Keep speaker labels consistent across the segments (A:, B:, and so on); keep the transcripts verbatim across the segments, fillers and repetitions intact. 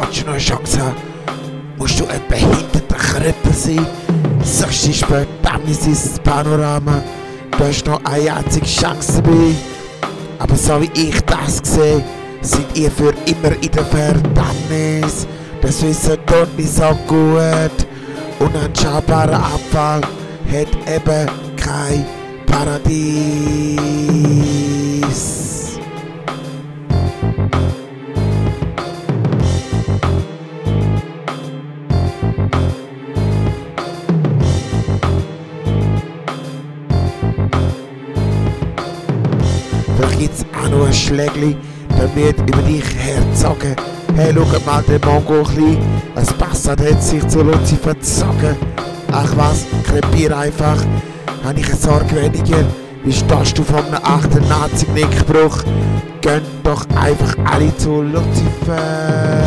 A: Willst du noch eine Chance haben, musst du ein behinderter Krüppel sein. Sagst du Verdammnis ist das Panorama. Du hast noch eine einzige Chance dabei. Aber so wie ich das sehe, seid ihr für immer in der Verdammnis. Das wissen dort nicht so gut. Unanschaubarer Abfall hat eben kein Paradies. Vielleicht gibt's auch noch ein Schlägli, damit über dich herzogen. Hey, schaut mal den Mongo klein, ein Bastard hat sich zu Lucifer verzogen. Ach was, krepier einfach, hab ich eine Sorge weniger. Wie stehst du von einem achtundachtzig-Nickbruch? Gönnt doch einfach alle zu Lucifer.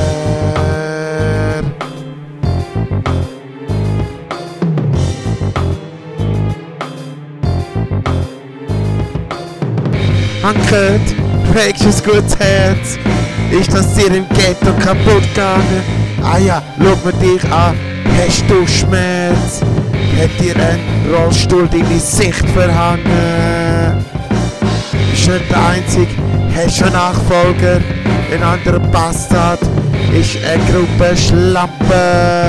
A: Ankert, trägst ein gutes Herz. Ist das dir im Ghetto kaputt gegangen? Ah ja, schau mir dich an, hast du Schmerz? Hat dir ein Rollstuhl deine Sicht verhangen? Bist nicht der Einzige, hast einen Nachfolger. Ein anderer Bastard ist eine Gruppe Schlampen.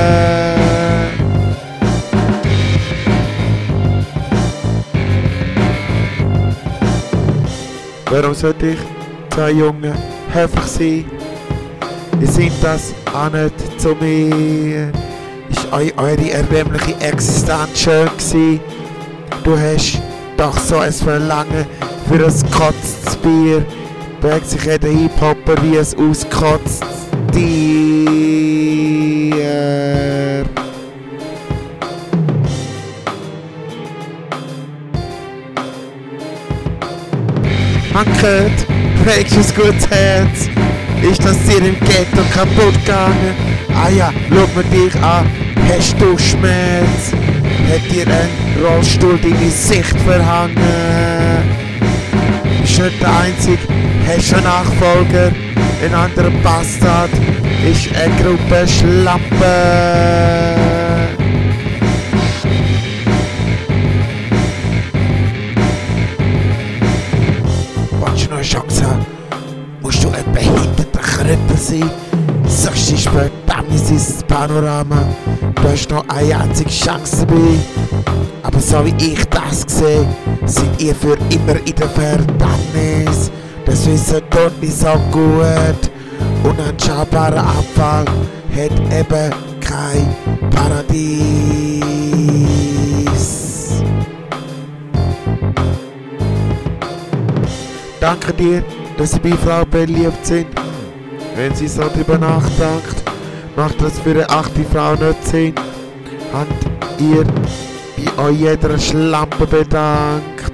A: Warum sollte ich zwei Jungen höflich sein? Ihr seid das auch nicht zu mir. Ist eu eure erbärmliche Existenz schön gewesen? Du hast doch so ein Verlangen für ein gekotztes Bier. Bewegt sich jeder Hip-Hopper wie ein ausgekotztes Tier. Ankert, trägst ein gutes Herz. Ist das dir im Ghetto kaputt gegangen? Ah ja, schau mir dich an, hast du Schmerz? Hat dir ein Rollstuhl deine Sicht verhangen? Bist nicht der Einzige, hast einen Nachfolger. Ein anderer Bastard ist eine Gruppe Schlampen. Willst du noch eine Chance haben, musst du ein behinderter Krüppel sein. Sagst du Verdammnis ist das Panorama. Du hast noch eine einzige Chance dabei. Aber so wie ich das sehe, seid ihr für immer in der Verdammnis. Das wissen dort nicht so gut. Unanschaubarer Abfall hat eben kein Paradies. Danke dir, dass Sie bei Frau beliebt sind. Wenn Sie so drüber nachdenkt, macht das für eine achte Frau nicht Sinn. Habt ihr bei euch jeder Schlampe bedankt?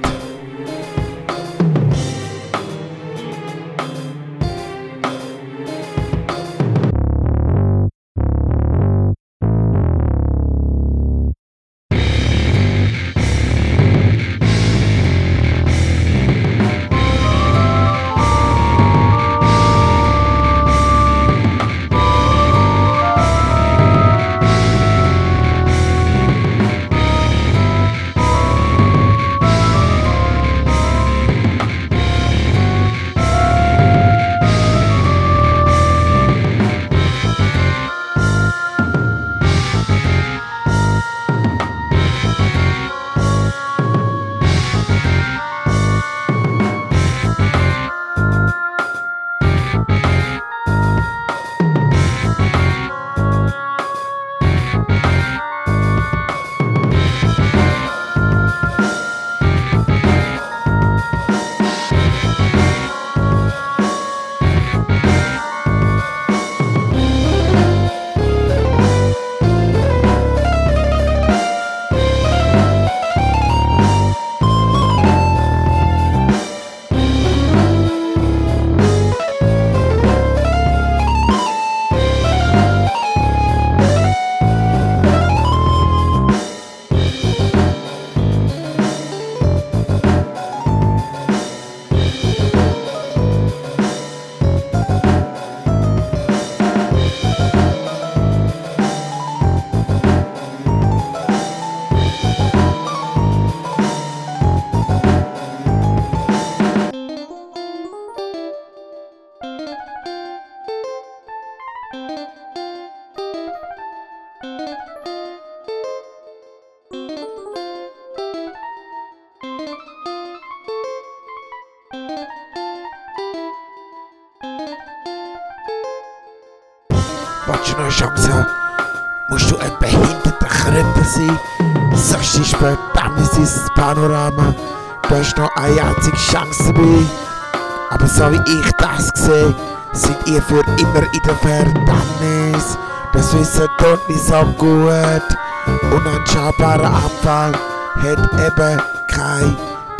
A: Willst du noch eine Chance haben, musst du ein behinderter Krüppel sein. Sagst du Verdammnis ist das Panorama, du hast noch eine einzige Chance dabei. Aber so wie ich das sehe, seid ihr für immer in der Verdammnis. Das Wissen tut nicht so gut. Unanschaubarer Abfall hat eben kein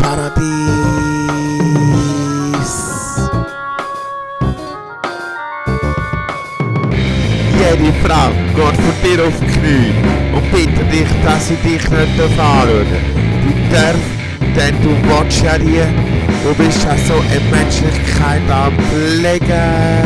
A: Paradies. Jede Frau geht vor dir auf die Knie und bittet dich, dass sie dich nicht anschauen darf. Du darfst, denn du willst ja nie. Du bist ja so eine Menschlichkeit am Pflegen.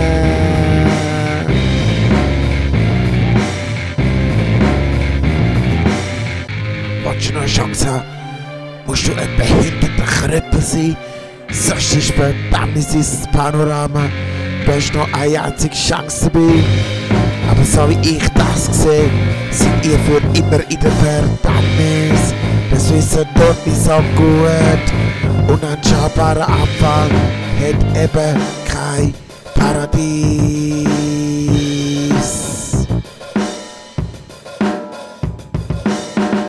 A: Willst du noch eine Chance haben, musst du ein behinderter Krüppel sein. Sagst du Verdammnis ist das Panorama, du hast noch eine einzige Chance dabei. Aber so wie ich das sehe, seid ihr für immer in der Verdammnis. Das Wissen tut nicht so gut. Unanschaubarer Abfall hat eben kein Paradies.